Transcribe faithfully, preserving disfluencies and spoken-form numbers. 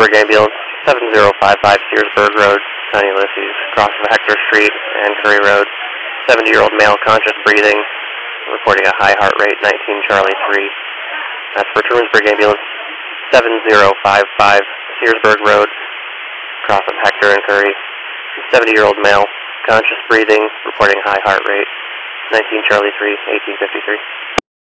Twinsburg Ambulance, seven zero five five Searsburg Road, San Ulysses, cross of Hector Street and Curry Road. seventy-year-old male, conscious breathing, reporting a high heart rate, nineteen Charlie three. That's for Twinsburg Ambulance, seven zero five five Searsburg Road, cross of Hector and Curry. seventy-year-old male, conscious breathing, reporting high heart rate, nineteen Charlie three, eighteen fifty-three.